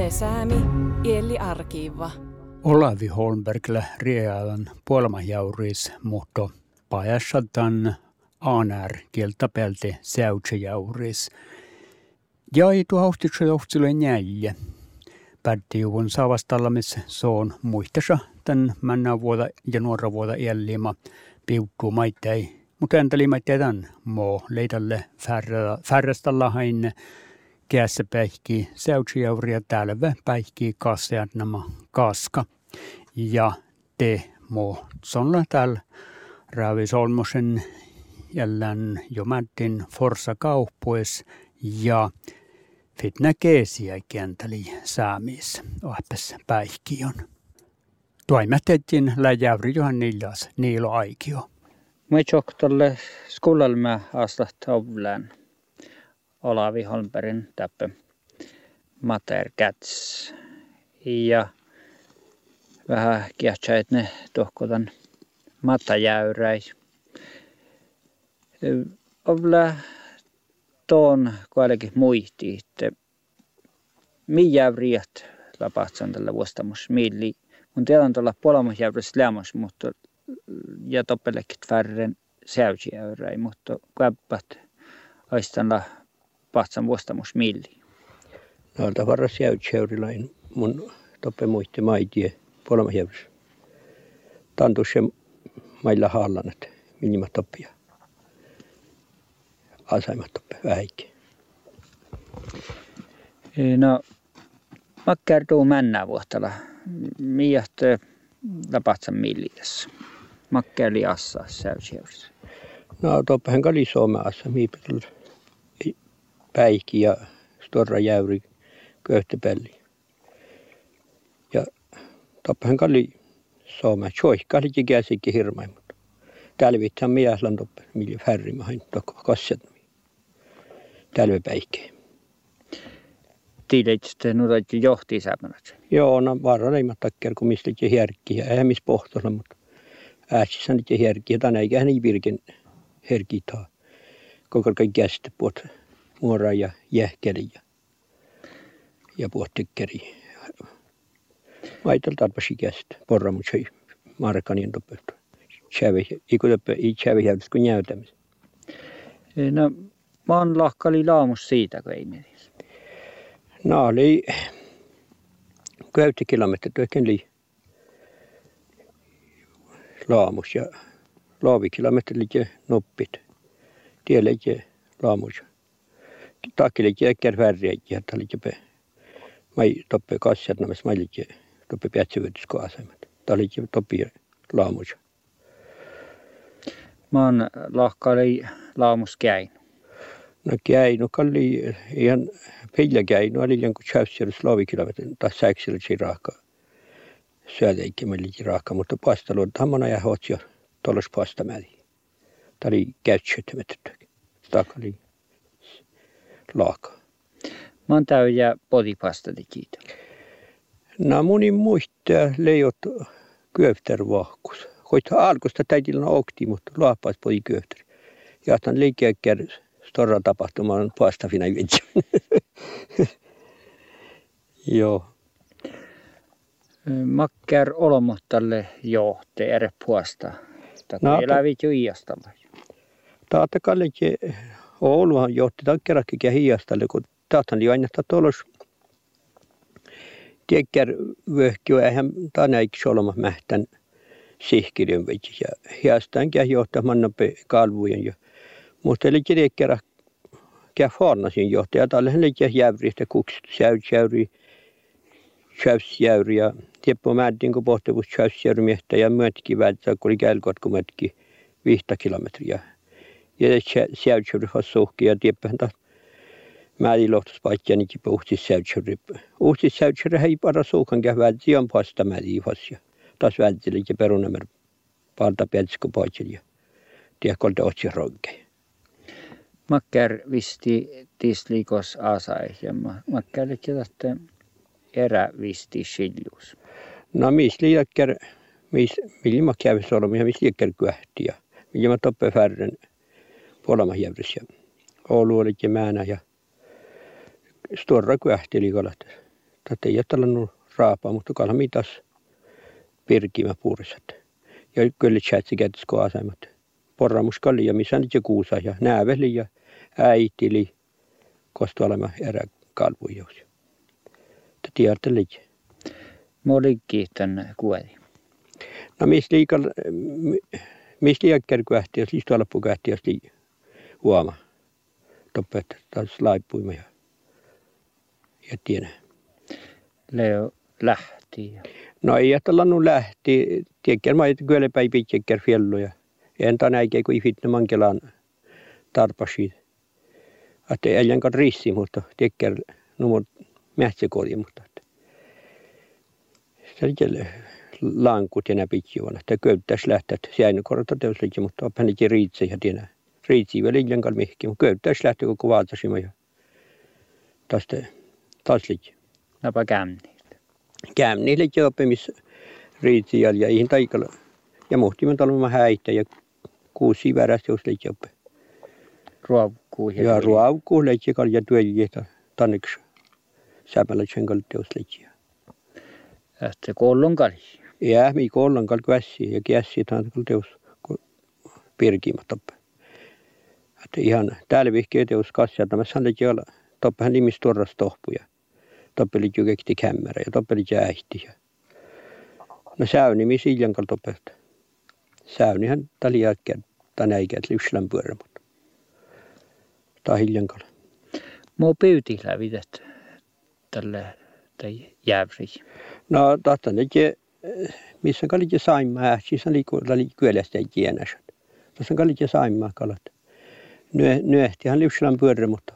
Yle Säämi, Elli Arkiva. Olavi Holmbergillä riealan puolmajauris, mutta pajassaltan aanär kieltäpelti säytsejauris. Jäi tuohtiksella johtsulle näille. Pättiuvun saavastallamis se on muistassa tämän männä vuoda ja nuora vuoda jäljimä piuttuu maittai. Mutta enteli maittai tämän moo leidalle färrestalla hain kässä päihki säytsejauria tälvä päihki kasseat nämä kaska. Ja te moo sonla täällä Raavi Solmosen jällään jo mättin Forsa kauppues ja fitnä keesiä kentäli saamis ohpes päihkion. Toimätettiin läjävri johan niilo aikio. Mä tolle skullalla astat ovlään Olavi Holmbergin täppä Mater Cats ja vähän kiehtäit ne tohkotan matajäyräis. Ovla tuon kuitenkin muisti, että jäyriät lapatsan tällä vuostamus milli. Mun tiedän tuolla puolamajäyrässä lämmas, mutta ja toppellekin värren säytsijäyräi, mutta käppät aistanla patsan vuostamus milli. No alta varra säytsijäyrilain mun toppe muisti maitie puolamajäyrässä. Tantus se mailla haallan, että minima toppia. Asaimat toppe vähäikki. No, mä kertuu männää vuottala. Miät lapatsan milliässä. Mä kerli assaa säytsijäyrissä. No toppahan kali suomaassa. Miipä päihki ja storra jäyri köyhtäpälli. Ja toppahan kali suomaa. Tjoihkalikin käsikin hirmain. Täällä vittaan miäslän toppe. Millä färrimahin tokko kossat. Täällä päihkeen. Tiedät, että nuoret johtii sämänät? Joo, no varra ei mä takkar, kun mistä ei järkkiä. Eihän missä pohtoilla, mutta ääsissä nyt ei järkkiä. Tänä eikä hän ei virken herkitaa. Koko kaikki käsite puhut muoraa ja jähkeli ja puhut tykkeri. Maitalla tarpasi käsite. Porra, mutta se ei markanien toppelta. Ei tjävi järjestys kuin näytämis. No, mä oon lahkali laamus siitä, kun ei meni. No, oli 10 kilometriä oikein laamus ja laavikilometriä noppit. Tiellä laamus. Takkille jäkkär värriä ja tällä mai toppe kassiat nämä mai toppe päätsyvytyskoasemat. Tällä toppe laamus. Mä oon lahkali laamus käin. No käin, kalli ihan peillä käin, oli jonkun tjävsjärjus laavikilometrin tai säksillä raaka. Syödäikki meillä raaka, mutta pastaluun hammana ja hoit jo tuollaisi pastamäli. Tämä oli käytsyöttämättä. Tämä oli laaka. Mä oon täyjä podipastati kiitä. No moni muistaa leijot kyöftervahkus. Hoitaa alkusta täytillä okti, mutta laappaisi podi kyöfter. Jahtan liikeäkkär storra tapahtuma on pastafina yhdessä. Joo. Makkär olomottalle johte eri puolesta. Tämä ei lävit jo hiiastalle. Taata kallekin Ouluhan johti takkerakkikin hiiastalle, kun taatan jo aina tuollaisi tiekkär vyöhkiö, eihän tänäiksi olema mähtän sihkirjan veitsi. Ja hiastaankin johtaa mannape kalvujen jo. Mutta eli kirjekkerä käy farnasin johtaja. Tällä hän leikkää jävristä kuksi säytsjäyri ja tieppo määrin kun pohtavuus säytsjäyrimiestä ja myötkin välttää, kun oli kälkot kun myötkin 5 kilometriä. Ja säytsjäyri on suhki ja tieppähän taas määrin lohtuspaikkia niin puhtis säytsjäyri. Uhtis säytsjäyri ei para suhkan käy välttää on pasta määrin ja taas välttää ja perunamär palta peltsikko paikkia ja tiekkolta otsi ronkkeja. Makkär visti tislikos asai ja makkär liikkää erävisti siljus. No missä liikkär, millä mä kävin solmia, missä liikkär kyhtiä. Millä mä toppe färren puolamajävrissä. Oulu oli määnä ja storra kyhti liikolat. Tätä ei ole raapaa, mutta kalhan mitas pirkimä puurisat. Ja kyllä chatsi kätisko asemat. Porramuskalli ja missä nyt kuusa ja nääveli ja äitili kostu olema eräkalvujaus. Tiedätte liian. Molikki tänne kuoli. No missä liikkär kuähtiäs, listualappu kuähtiäs huoma. Toppet taas laippuimme ja tiedä. Leo lähti. No ei jättälannut lähti. Tiedätkö, mä ajattelin kyllä päin pitkäkkär fjelloja. Entä näikään, kun ei fitne mankelaan tarpasi. Että ei jänkään rissi, mutta tiedätkö, no mähtsäkoodi, mutta se oli lankut ja näpitjuona. Tämä köyttäisi lähteä, että se aina korota teoslikin, mutta oppan ei riitse ja tiedä. Riitsi vielä jänkään mihki, mutta köyttäisi lähteä koko vaatasimme ja taas liikin. Napa kämniille. Kämniille ja oppimissa riitsi ja ihan taikalla. Ja muhtimme talvella häitä ja kuusi värästä jos liikin oppe. Ruokkuu. Ja ruokkuu liikin ja työjiä tanneksi. Säpällä tsenkalla teoslikin. Että koulun kali. Ja mi koulun kal käsi ja käsi tanneksi teos pirkimät oppe. Että ihan täällä vihkeä teos kassia. Tämä sanoi olla toppahan nimis torras tohpuja. Toppeli jykekti kämmärä ja toppeli äihti. No säyni mi siljan kal toppelta. Säynihän tali jälkeen tänäikään lyslän pyörä, mutta tää hiljan kal. Mua pyyti lävitet tälle tai jäävri. No tahtan että missä kalli saimaa ähsissä liikuilla kyölästä jäänässä. Tässä kalli saimaa kalat. Nyehtihän lyslän pyörä, mutta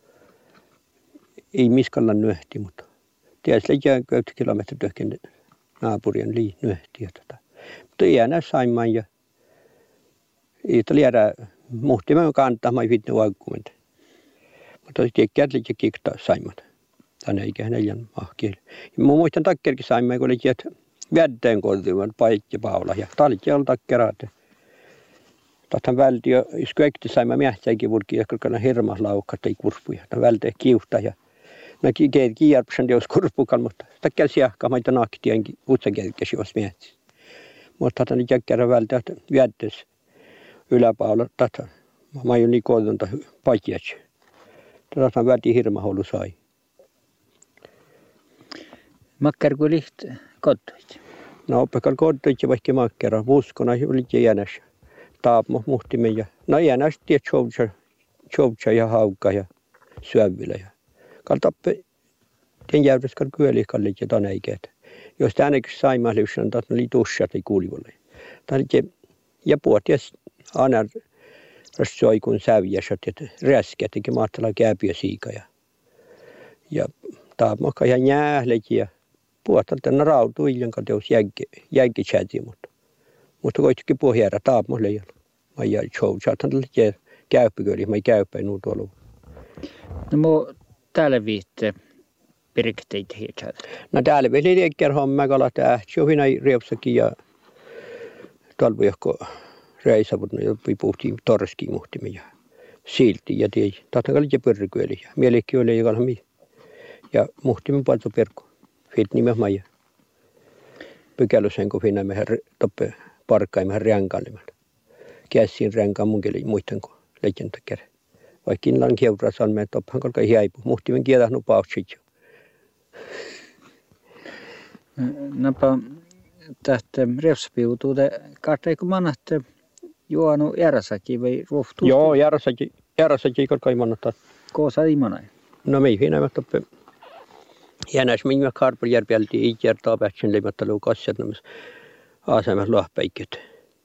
ei miskalla nyehti, mutta tiedätkö, että 10 kilometriä töhken naapurien nyehti. Mutta jäänä saimaan ja ei tuli jäädä muhtimaan kantaa, mä ei vittu vaikkumente. Mutta tiedätkö, että kiktaa saimaan. Tänne eikä neljän mahkieli. Mä muistan takkerkin saimaan, kun oli väddeen koulutuvan paikka ja paula. Ja talit ja oli takkeraat. Tahtan vältiö, jos kaikki saimaan mähtääkin vulki, ja kyllä hirmas laukkaat ei kurpuja. Tämä vältee kiuhtaa ja näki kiirpsen teos kurppukan, mutta takkär siahkaa maita naktienkin utsakelkäsi jos miettis. Mutta tahtan jäkkärä vältää väddes yläpaula. Tahtan, mä oon niin koulunta paikkiatsi. Tahtan vädi hirma holu sai. Makkar kun liht koddoit. No oppekal koddoit ja vaikka makkara. Vuskona oli jäänässä. Taapmo muhtimen ja no jäänässä tiedät tjoutsa ja haukka ja syövillä. Ja kaltappe tien jäydessä kal kyöli kallit ja tanäikeet. Jos tännekin saimaa lyssän, taas oli tussat ei kuulivolle. Ja puhutis aina rassoi kun säviäsät ja räskät eikä mahtala kääpiä siika. Ja taapmokka ja njäählet ja puhutaan tänne rautuu iljanka teos jäggi chäti, mutta koittikin pohjäädä taapmolle ja mä jäi tjoutsaatan tälle käyppiköli, mä ei käyppä nuu tuolla. No mu täällä viitte pirkteitä hietsät. No täällä veli liikkär homma kalat ähti jo hinä riepsakin ja talvujohko reisavut, no puhuttiin torskiin muhtimme ja silti ja tiedä. Tahtan kalli ja pyrrykyöli ja mielikki oli ja kalmi. Ja muhtimme palto perkko. Fiit nimessä maija. Pykälösen kun finna mehän toppe parkkaimme ränkallimat. Käsiin ränkaan munkeli muistan kuin legentakere. Vaikka inlan kieudrasan me toppan kolka hiaipu. Muhtimme kiedahnu pautsit jo. Napa tähtä revspiutuude kahtei kun mannatte juonu järsäkin vai ruhtuusti? Joo, järsäkin kolka ei mannata. Koosa ei manai. No me ei finna toppe. Jäänäis minä Karpeljärpiälti ei kertaa päätsen leimattalu kassiat nämä asemat lohpäikköt.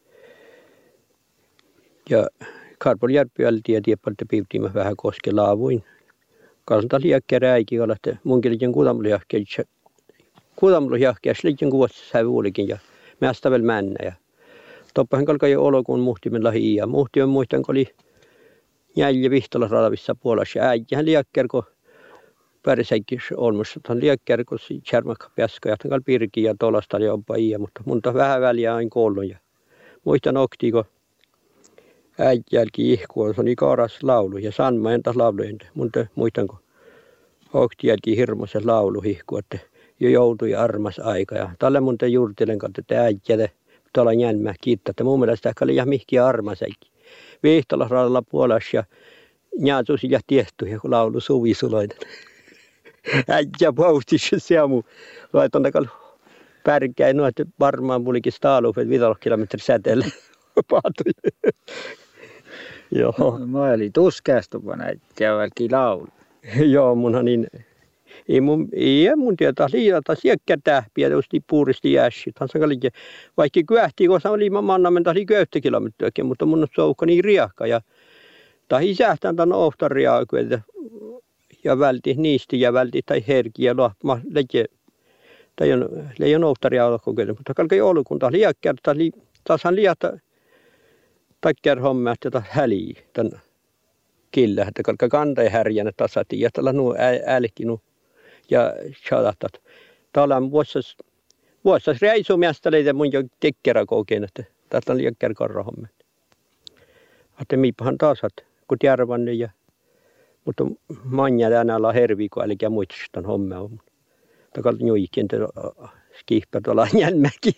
Ja Karpeljärpiälti ja tiepalta piivtiimme vähän koske laavuin. Kalta liikkää räikin olla, että munkin kuudamluhjahkia slikin kuussa sävuulikin ja mästä vielä männä. Ja toppahan kalka jo olokuun muhtimen lahi ja muhtimen muistan, kun oli jäljä vihtolas radavissa puolessa. Ja äikihän liikkää, kun pärisäikkiä olmassa. Tämän liikkää, kun kärmakka piaska ja tämän pirki ja tolasta ja oppa iä, mutta mun vähän väliä aina koulun. Ja muistan okti, kun äiti jälki ihkua, se oli kaaras laulu ja Sanma entäs laulujen. Mun muistan, kun Okti jälki hirmuisen lauluhihku, että jo joutui armas aika. Ja tälle mun te juurtelen kautta, että äijäte tuolla jälmää kiittää. Että mun mielestä oli ihan mihkiä armasekin. Viihtolasradalla puolessa ja njäätusi ja tiehtuja, kun laulu suvisuloiden. Äijä paustissa se on mun. Laitan takalla pärkäin noin, että varmaan mulikin staaluufet 5 kilometrin säteelle paatui. Joo. Mä olin tuskästuva näitä välki laulu. Joo, munhan niin. Ei mun tietää liiata siekkä tähpiä, jos puuristi jässi. Vaikka kyähti, kun oli manna mennä 10 kilometriäkin, mutta mun on soukka niin riakka. Ja tahi sähtään tämän ohtariaakuja ja välti niistä ja välti tai herkiä lohma leke. Tai on leijon ohtariaakuja, mutta kalkai ollut, kun taas liiakkä, taashan liiata takkär hommaa, että taas häliä tämän killä, että kalkai kantai härjänä tasati ja tällä nuo älkinu. Ja chalatat. Täällä on vuosas reisumiasta leitä mun jo tekkerä kokeen, että tästä on liikkään karrahomme. Että miipahan taas, kun järvanne ja, mutta manja tänään herviiko, eli muistan hommea on. Takalla juikin, että skihpä tuolla jälmäkin.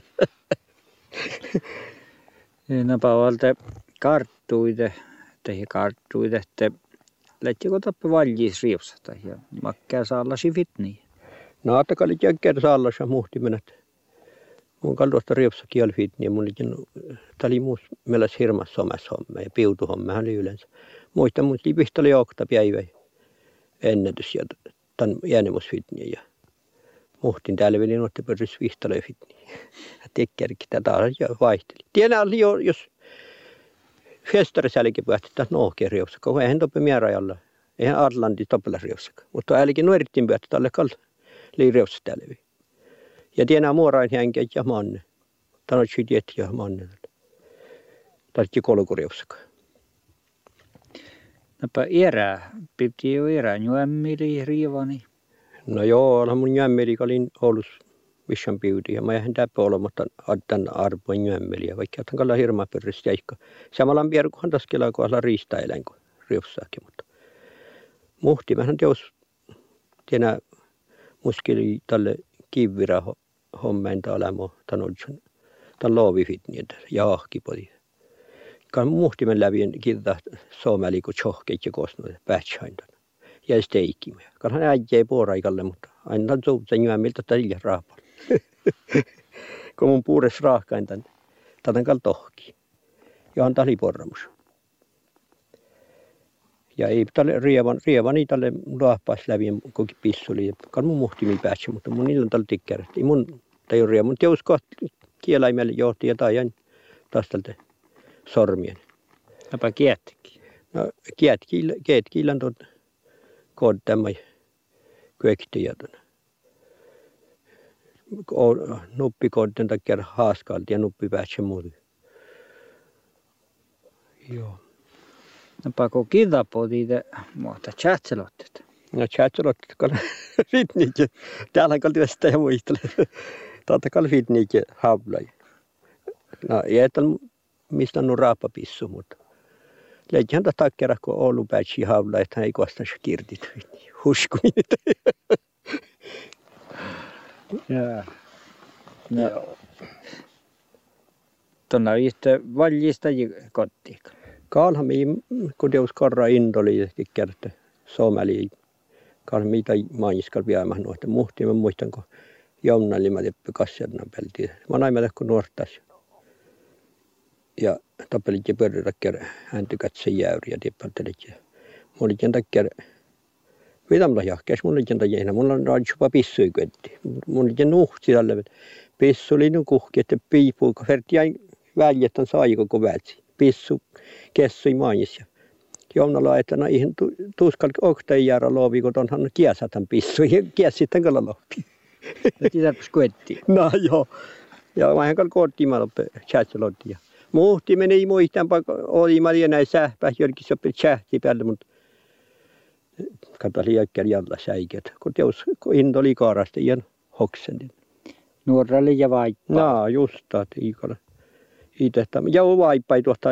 Napa valta karttuide, että lähtikö tappe valjis riipsasta ja makkää saallasi fitniä. No, että kalli jäkkää saallasi muhtimenet. Mun kalluosta riipsakin oli fitniä. Mun oli muus mielessä hirmas somessa homma ja piutuhomma oli yleensä. Muistan mun lipistä oli okta päivä ennätys ja tämän jäänemus fitniä. Ja muhtin täällä vielä nuotte pörrys vihtaloja fitniä. Ja tekkärikki tätä vaihteli. Tiedän jo, jos festaris älki päätti tästä nohkeen riopsaka, kun eihän toppe mierajalla, eihän Atlanti toppella riopsaka. Mutta älkin nuorittiin päätti tälle kall liiriopsa tälvi. Ja tienaa muorain henkeä ja manne. Tämä on syyt ja manne. Tästä kolkuriopsaka. Napa erää, piti jo erää, nyömmili riivani. No joo, onhan mun nyömmili kalin Oulus vissan piuti. Ja mä eihän täppä olematta tämän arvoin nyömmeliä, vaikka tämän kalla hirmaa pörristä jäikka. Samalla on pieru, kunhan tässä kelaa, kun ala riistaeläin, kun riopsaakin. Mutta muhti, mähän teos tienä muskeli tälle kivvira hommeen täällä tämän loovifitniä ja ahkipodi. Kan muhtimen lävien kirta suomeli kun chohkeit ja kosnoja päätsäintä. Ja steikkiä. Kanhan äijä ei puoraikalle, mutta aina tuutsen nyömmiltä tällä raapalla. Kun mun puures raahkain tämän kal tohki. Ja on tali porramus. Ja ei tälle rievani tälle laappaas lävien koki pissuli. Kan mun muhtimi päässä, mutta mun illan tälle tikkärät. Ei mun tai on rievan teusko kielaimelle johti ja taajan taas tältä sormien. Napa kiettikin. No kietkiilän tuon koodtämmä kyökti ja tuon. Nuppikoodten takia haaskalti ja nuppi päässä muuta. Joo. Napa kun kidapodi te muuta chatselottet. No chatselottet kan fitnikin. Täällä kan työstä ja muistele. Täältä kan fitnikin havlai. No ei tämän mistä on raapapissu, mutta leikin tästä takia, kun Oulu päätsi havlai, että hän ei kostaan kirtit. Huskuminen. Jaa. No. Tuonna viiste valjista kotiin. Kaalhan kun teus karra indoli kerta somali. Kaalhan mitä mainiskal viemään noita muhtia. Mä muistan, kun Jounali mä teppä kassiarna peltiin. Mä näin mä kun nuortas. Ja tappelit ja pörräkkär häntä katse jäyri ja tippaltelit. Mä olin sen takia vitamalla jahkeas, mulla oli sen takia. Mulla on jopa pissui kyötti. Mulla oli sen nuhti tälle. Pissu oli nyt kuhki, että piipuu, kun verti jäin väljettä sai koko vätsi. Pissu kessui mainis. Jounalla että no ihan tuskal oktain jäädä loovi, kun onhan kiesatan pissu. Ja kiesitän kalla loovi. Ja tiedäpäs koettiin. No joo. Ja mä hän koottiin mä loppe chatselottia. Muhti meni muistan, oli mä lienä sähpä, jolkin sopi chähti päälle, mutta kato liikkeen jalla säiket. Kun teos, kun into oli kaarasta, ihan hoksen. Nuoralle ja vaippaa. No just taat iikalla. Itse ja vaippai tuosta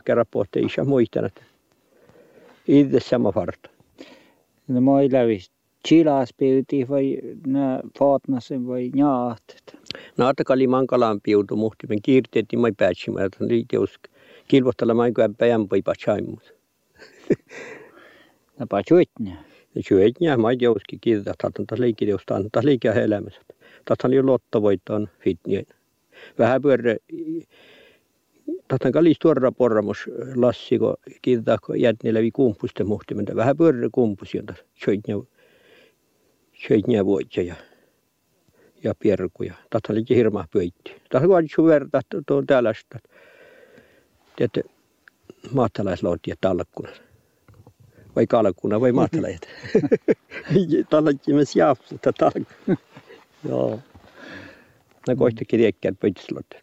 nahkerapuotta isä muistan, että itse sama farta. No mä ei lävistä chilaspyytiin vai nää faatnasen vai njaat. No atakali mankalaan piutu muhtimen kiirteetti mai päätsimään, että oli teos kilvottella mai kuin päivän voi patsaimus. Nää patsuitnia. Ja syötniä mai teoskin kiirteet, että leikkideosta antaa leikkiä elämässä. Tätä oli lottovoittoon fitniä. Vähän pyörä, tätä kallis tuoda porramus lassi, kun kiirteet jätni läpi kumpusten muhtimen. Vähän pyörä kumpus, jota syötniä voitja ja pierkuja. Tätä oli hirmaa pöytti. Tätä on aina verta tuon tällaista. Tiedätte, maatalaislautia talkkunat. Vai kalkkuna vai maatalaiset. Tällä me siapsuta talkkuna. Joo. Nää koistakin riekkäät pöytislautia.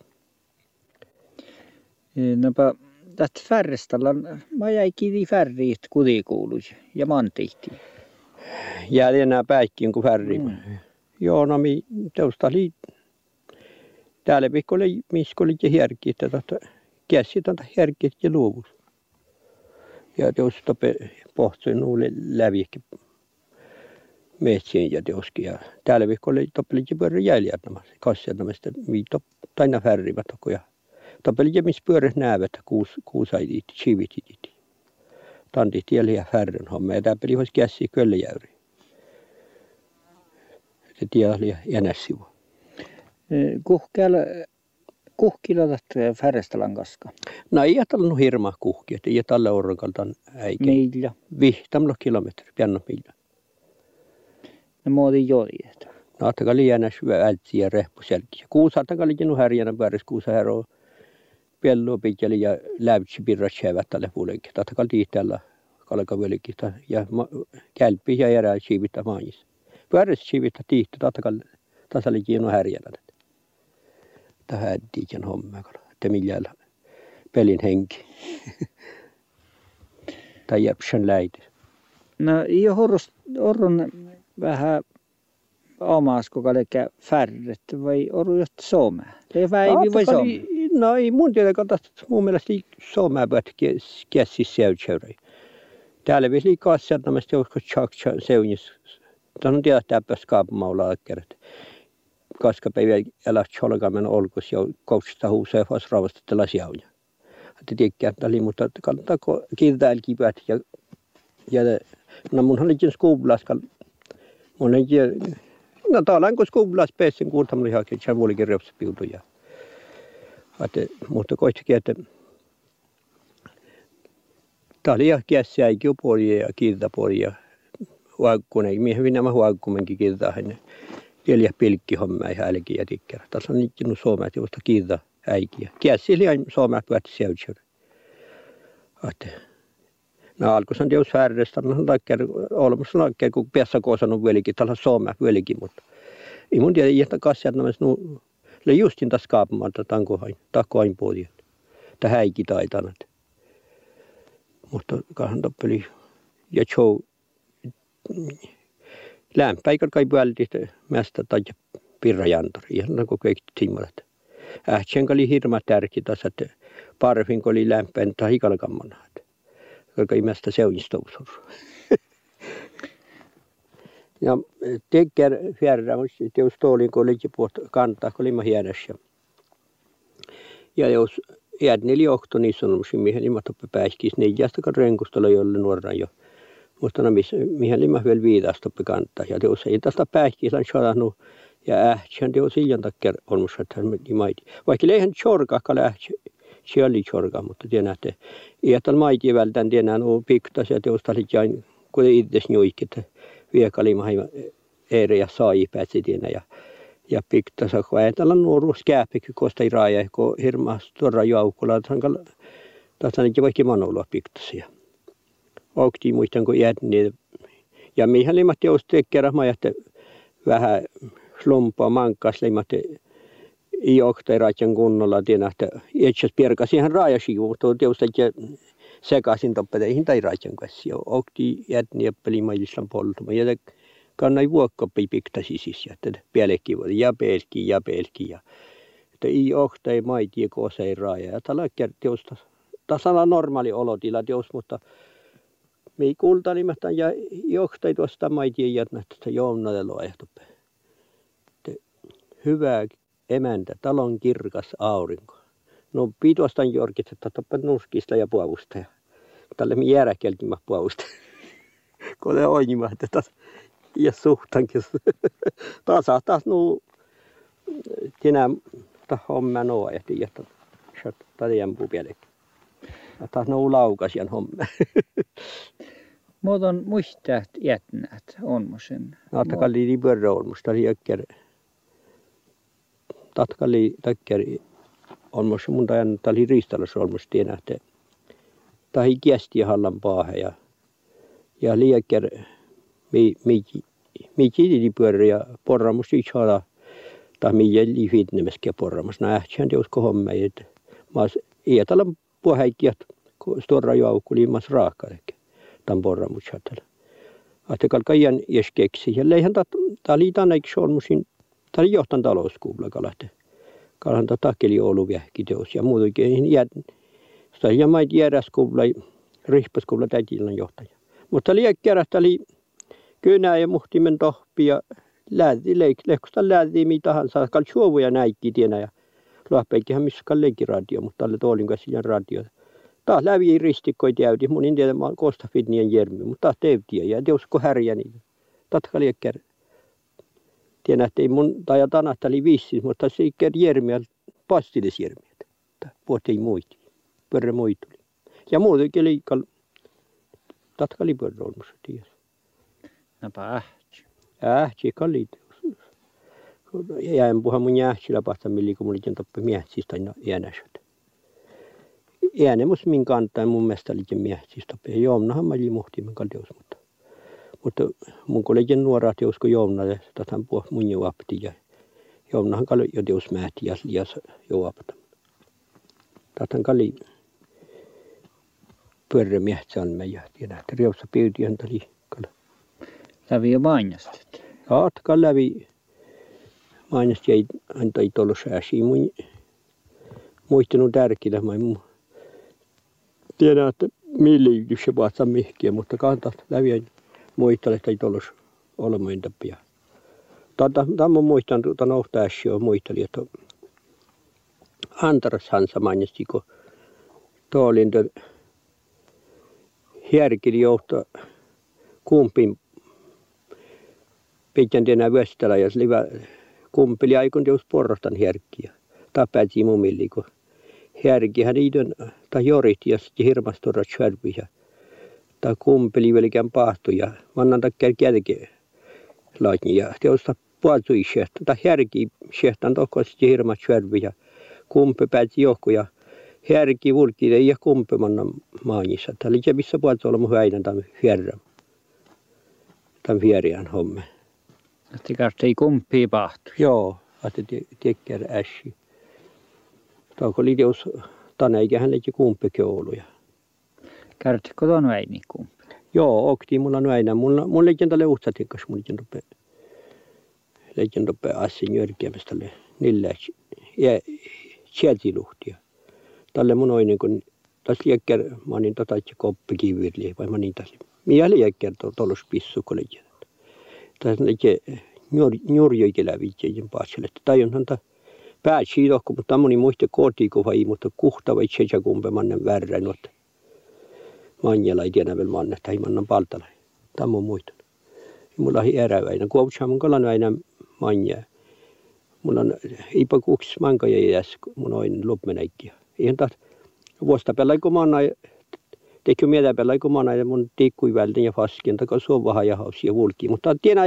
Näpä tästä färrestalla, mä jäi kiinni färriit kutikuuluisi ja mantihtiin. Jää enää päikkiin kuin färri. Joo, no teusta oli täällä pikku oli missä oli järki, että käsi tätä järki ja luovus. Ja teusta pohtui nuulle lävikin metsien ja teuskin. Ja täällä pikku oli toppelikin pyörä jäljättämässä, kassiatamasta, taina färrivät ja toppelikin missä pyörät näävät, kuusaitit, chivitit. Tanti tieli ja färryn homma ja täppeli olisi käsi köllejäyri. Se tie oli jänässivu. Kuhkilla tästä färrestalan kaska. No ei jätällä hirmaa kuhki, että ei jätällä orronkaltaan äikä. Meillä. 15 kilometriä, pianna millä. Ne muotin joljeet. No attakaa oli jänäs vältsi ja rehpusjälki. Kuusa attakaa oli jännu härjänä pääräs kuusa häroo. Pelloa pitkäli ja lävitsi pirrat sävät tälle puolenkin. Attakaa liihtäällä kalkavyölikin ja kälppi ja järää siivittä maanissa. Pääräs siivittä tiihtä, attakaa tässä oli jännu härjänä. Tähän äddiikin hommaa, että millään pelin henki. Tai jäpsän läitis. No ei orron vähän omas koko leikää färret vai orru johtaa Suomea? Ei väivi vai Suomea? No ei mun tiedä, että mun mielestä Suomea päätä käsissä seutseurei. Täällä vesi liikaa namasta joskus tjaksa seunis. Tämä on tiedä täppäs kaapamaula akkerat. Kaskapäivä elää cholkamen olkus ja koulusta huuseen fas ravastetella siauja. Että tiedätkään, että oli, mutta kannattaako kiinnittää älkipäät ja no mun oli skoblas mun oli no täällä kun skoblas pääsin kuultamaan ihan että se olikin repsipiutuja. Että mutta koistikin että tää oli ihan käsiä eikä puolia ja kiinnittäpuolia. Huakkunen, mihin nämä huakkumenkin kiinnittää hänne. Neljä pilkkihommaa ja älkiä ja tikkärä. Tässä on niittinu Suomea, josta kiinnittää äikiä. Käsillä ja Suomea pyötti seutseuri. No alkuisen teos färrestä, no olemassa nakkeen, kun päässä koosannut velikin, tällä Suomea velikin, mutta ei mun tiedä, että kassiat nämä le justin tässä kaapamaan, että takoain puolella. Tämä häikki taitanat. Mutta kahden toppeli ja show lämpäikät kai puolelta mästä tai pirrajantori. Ihan kuin kaikki timmalat. Ähtsän oli hirma tärkeä tässä, että parfin oli lämpään tai hikalkammana. Kai mästä seunistousur. Ja tekkär fjärra, teos toolin kun oli puolta kantaa, kun oli mä hienässä. Ja jos jäädni johto niissä on mihin lima toppe pääskis, niin jästäkään renkustolla jolle nuoraan jo. Mutta no mihin lima vielä viidaas toppe kantaa. Ja teos ei tästä pääskis on saanut ja ähtsän teos iljan takia olmussa, että hän maiti. Vaikka leihän tjorkakka lähtsä. Se oli tjorka, mutta tiedän, että ei tällä maiti vältään tiedän, on piktas ja teos talit jain, kun ei itse njuikki, että viekalimahan eri ja sai pääsi tiedän ja piktas, kun ajatellaan nuoruus kääpikki, kosta ei raaja, kun hirmaasti tuoda joukkuilla, tässä on vaikka manolla piktasia. Oktiin muistan, kun jätni. Ja mihin limat teos tekkerä, mä ajattelin vähän slumpaa mankkas limat, ei oktai rajan kunnolla tiedä, että itse pierkasi ihan raajasivu, mutta teos että sekaisin toppeteihin tai rajan kanssa. Okti jätni ja pelimaisislan poltuma. Ja kannai vuokkoppi piktasi siis, että pielekki voi ja pelki. Että ei oktai maiti ja koosa ei raaja. Ja tällä teosta, tässä on normaali olotila teos, mutta Me kuultalimättä ja johtai tuosta maitiin jätnä, että Joonnalle loehtupe. Hyvä emäntä, talon kirkas aurinko. No pituastan jorkit, että toppe nuskista ja puavusta. Ja tälle me järkeltimä puavusta. Kun ne oinimä, että taas ja suhtankin. Taas nuu tinä homma noa, että jättä jämpuu pielekki. Taas nuu laukasian homma. Muodon muistaa jätnät on sen. Naattakali di börrä olmusta oli ökker. Tatkali takkeri olmus mun tajan tali riistalas olmus tienä, että tahi kiesti hallan paahe ja liekker mi kidi pyörä ja porramus yksala tai mi jäli fitnemeskä porramus. Nää ähtsään teusko homma, että maas ietalan puohäikkiät storra joukuli mas raakkarekke tämän porramus hatella. Että kalkajan eskeksi ja leihän tali tänäiksi olmusin. Tämä oli johtan talouskuulla kalahti. Kalahti takkeli Oulu viehkiteos ja muutenkin jäädän. Sitä ja mait järjeskuulla, rihpaskuulla tätilän johtaja. Mutta liekkerät oli kynää ja muhtimen tohpi ja lehkusta lähti mitä tahansa. Kal suovuja näikki tienä ja luohpäikkihän missä kal leikiradio, mutta alle tuolin kanssa radio. Taas lävi ristikkoja täydi. Mun en tiedä, mä oon Kosta Fidnien järmi, mutta taas täytiä ja teusko härjä niitä. Tatka liekkerät. Tiedän, että ei mun taja tanahta oli 5, mutta se ei käy järmiä, pastillisjärmiä. Puhutti ei muiti, pörrä muituli. Ja muutenkin liikalla, tatka oli pörrä olmussa, tiedä. Napa ähtsi. Ähtsi, kalliteus. Jäin puhua mun jähtsillä pahta, milli kun mulla toppe miehtsistä aina jäänäsöt. Äänemus min kantaa mun mielestä oli miehtsistä. Joomnahan mä oli muhtimen kalteus, mutta mun kollegien nuoraa teusko Joomnalle, tähän puhuu mun juopti ja Joomnahan kalli jo teus mähti ja juopta. Tähän kalli pyörämiehtsä on meidän tiedä, että riaussa pyytiin häntä liikkalla. Lävi jo mainostet. Jatkaa lävi mainostet ja häntä ei tullut sääsiä. Mun muistanut tärkeää, mä en tiedä, että millä yhdessä vaatsa mihkiä, mutta kantaa lävi muistelen, että ei tullut olemaan tappia. Tämä muistan, että nohtaisi jo muistelin, että Antaras Hansa mainitsi, kun tuolin järkili johtaa kumpin pitän tienä Västälä ja kumpili aikon teus porrastan järkkiä. Tapätsi mumilli, kun järkihän idön tai jorit ja sitten hirmastorra tjärviä. Tai kumpeli velikään pahtu ja mannan takia kälkeä laitni ja teosta puoltui sieltä. Tai järki sieltä tohkoisesti hirma tjärvi ja kumpe päätsi johku ja järki vulkille ja kumpe mannan maanissa. Tämä oli se missä puolta olla mun väinän tämän vierään homme. Että kartta ei kumpii pahtu. Joo, että tekkär ässi. Tuoko oli teos tänä eikähän leikki kumpekin Ouluja. Kärtikö tuon väini kumpi? Joo, okti mulla on aina. Mun leikin tälle uhtsatikkas, mun leikin toppe assin jörkiämästä tälle nillä ja sieltiluhtia. Tälle mun oinen, kun tässä liekkär, mä onin itse koppikivirli, vai mä onin tässä. Minä liekkär tuolla pissu, kun leikin. Tässä leikin njurjoikin lävittiin paaselle. Tai on häntä päätsi lohko, mutta moni muista kotiin, kun vai, mutta kuhtava itse kumpe mannen värräin. Manjala ei tiedä vielä manne, tai mannan paltala. Tämä on muita. Mulla on eräväinä. Kuopsaa mun kalan väinä manja. Mulla on ipa kuksi mankaja jäs, mun oin lopmenäikkiä. Ihan taas vuosta pelaiku manna, tekee mieltä pelaiku manna, ja mun tiikkui vältin ja faskin, taka suovaha ja hausi ja vulki. Mutta tiedä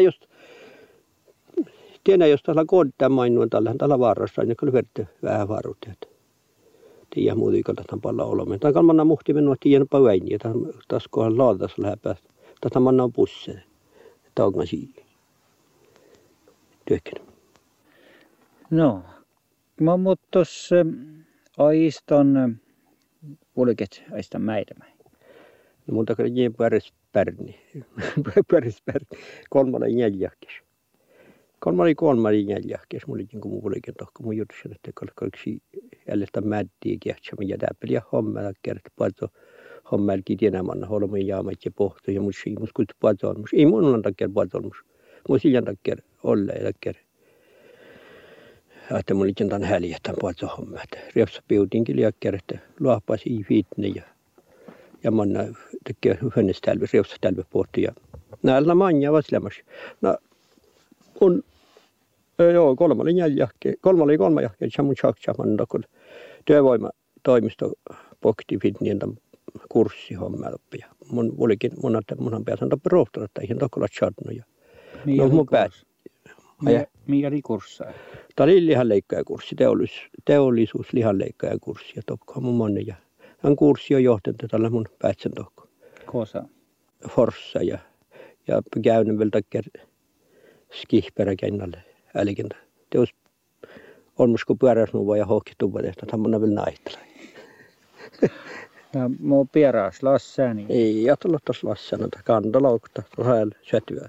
jos tällä koodittaa mainuun, tällä vaarassa, niin kyllä verta vähän varuuteet. Ja muuta ikalta palla olemme. Tämä manna muhti mennä tiedä päiväini ja taas kohan laatas läpä. Tätä manna on pusseen. Taukan siihen. Työkkänä. No, mä tuossa aiston pulket aistan mäirämä. No mun takana jää pärispärni. Pärispärni. Kolmalla jäljähkes. Kolmalla jäljähkes. Mullekin kun mun pulken tohko mun jutusen, että kalkaksi jäljestä mäddiä kiehtämään ja täppeliä hommella kertaa. Paljon hommelki tienamanna holmin jaamat ja pohto ja mus kut puoltolmus. Ei mun takia puoltolmus. Mus illan takia olla ja takia. Että mun liikin tämän häljähtän puoltolhommat. Riepsa piutinkin liakkeer, että luopasi i fitne ja manna takia hönnestälvi, riepsastälvi pohto ja näillä manja vaslemas. No on joo kolmalle jälkeen samun saksamanna kun työvoimatoimisto pokti fitnien tämän kurssihommeloppi ja mun pääsen toppi rohtaa että ihan tokkolla chatnoja. No mun Mikä oli kurssaa? Tämä oli lihanleikkajakurssi, teollisuus lihanleikkajakurssi ja tokko mun monne ja hän kurssi on johtanut tällä mun päätsen tokko. Kosa. Forssa ja käynyt vielä takia skihperä kennalle älkintä. Teos on musko pyöräysnuva ja hohkituva tehtä, tämä on vielä naihtela. Ja muu pieräs lassani. Ei ajatella tuossa lassana, että kantalaukta, vähän syötyä.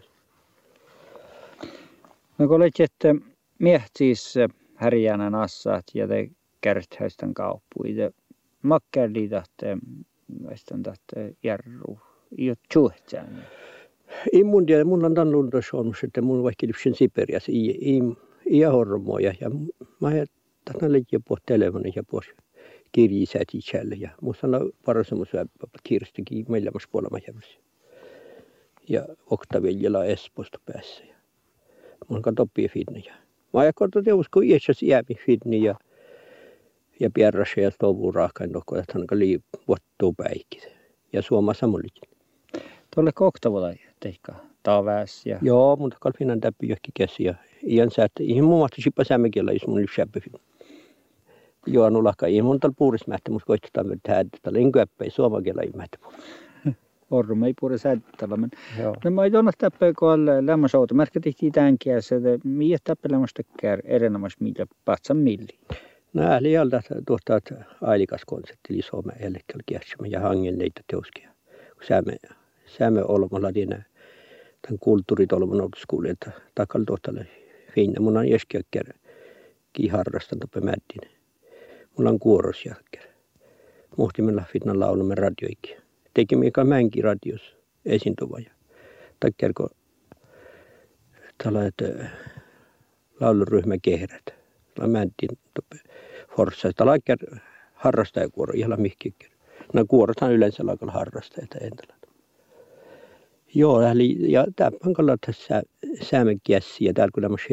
No kun olet, että miehet siis härjänän assaat ja te kärthäistän kauppuja. Ja makkerli tahte, väistän tahte järru, ei ole tjuhtsään. Ei mun tiedä, mulla on tämän luntas on, että mun vaikka lypsin Siperiassa, ei hormoja. Ja mä ajattelin leikkiä pois telefonin ja pois kirjisät itselle. Ja musta on paras semmoisia kirjastakin meillämässä puolella ja Oktavialla Espoosta päässä. Mun on toppia fitniä. Mä ajattelin, että usko iässä jäämi fitniä ja pierrassa ja tovuun raakain tokko, että hän liivottuu päikkiä. Ja Suomessa mullikin. Tuolle Oktavalla teikka taväs ja... Joo, mutta kalfinan täppi johonkin käsiä. Iän sä, että ihan mun mahti sippa sämmekielä, jos mun lypsäppä fitniä. Joo, nulakka. Ihan mun täällä puurismähtä, mutta koitetaan vielä tähän, että täällä enköäppä ei suomakielä ei mähtä. Orma ei puhuta säädettävä. No mä ei tuonne täppä, kun on lämmäsouta. Märkä tehtiin tämänkin, että miä täppä lämmästä käy erenomassa millä patsan milli. No liialta tuosta ailikas konsepti Suomen elekkällä kiehtämä ja hangen neitä teoskia. Säämme olmalla tienä tämän kulttuuritolman outoskoulun, että takalla tuottalle finne. Mun on jäskeäkkär kiharrastan toppe mättin. Mulla on kuoros jälkeen. Muhtimella fitnan laulamme radioikin. Teki mikä mänkin radios esiintyvä ja takia kun tällaiset lauluryhmä kehrät. Mä mäntin Forssa. Tällainen harrastajakuoro, ihan mihkikin. No kuorothan yleensä lailla harrastajat entällä. Joo, ja tämän kannalta tässä säämenkiässiä, täällä kun nämä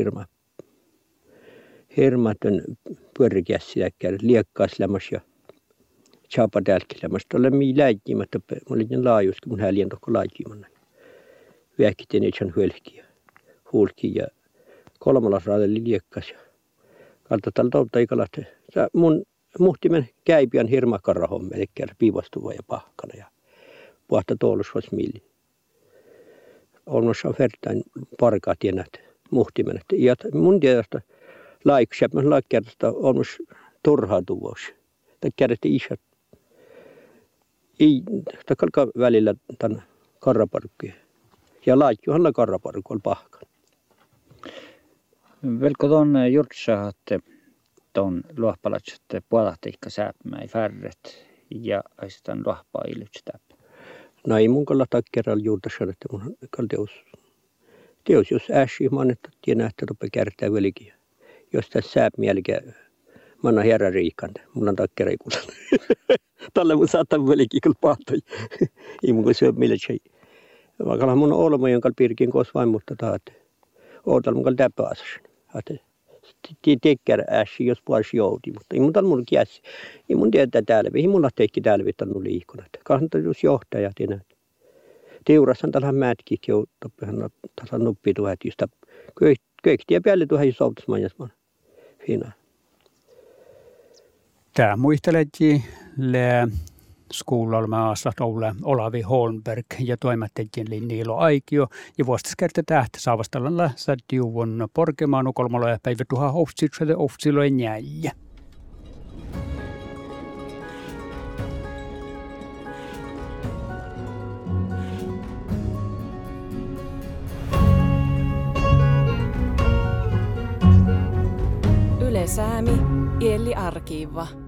hirmaton pyörikässi, liekkaas lämmäs ja chapa täälläkin lämmäs. Tuolla mii läikimättä, mä olin laajuus, kun mun häljän tohko laajimanna. Vähkittiin itsen huulki ja kolmalas raadeli liekkas ja kalta tällä toutta ikalahti. Mun muhtimen käipiän hirmakarrahomme, eli piivastuva ja pahkana ja puhta tuolusvas milli. Olmassa vertain parkaa tienät muhtimen. Ja mun tiedosta laiksääpä laikkerrasta olmassa turhautuvuus. Tai kädätti isät. Ei, takalka välillä tämän karraparkki. Ja laikjuhalla karraparkki on pahkan. Velko ton jurtsahatte ton luohpalatsatte puolahtiikka sääpmäi färret ja aistan luohpaa ilytstäp. No ei mun kalla takkeralla juurtasan, että mun kalla teos jos äsi mannetta tienä, että rupe kärtää velikin. Jos tässä sääpmielikä manna herra riikande, mun on takkerei kuulla. Tällä mun saattaa velikin kyllä pahtoi. Ei mun kun syö millä tjei. Vaikka mun olmo, jonka pirkin koos vain, mutta taat. Ootal mun kalla täppä asasin. Tekkär äsi, jos puolisi jouti, mutta ei mun tal mun kiäsi. Ei mun tiedä täällä, ei mun teikki täällä vittanut liikunat. Kahdentajus johtaja tienä. Teurassan tällä mätki, joutoppihan tällä nuppi tuhat, josta köiktiä päälle tuhat, jos outasmanjasmaan. Fina. Tämä muistelettiin skoolalla asat Olavi Holmberg ja toimittajien Niilo Aikio ja vuostaskerta tähtä saavastalalla saattiuvon porkemaan kolmalla ja päivä tuha oftsilöitä oftsilöitä jäijä. Yle Säämi, Elli Arkiva.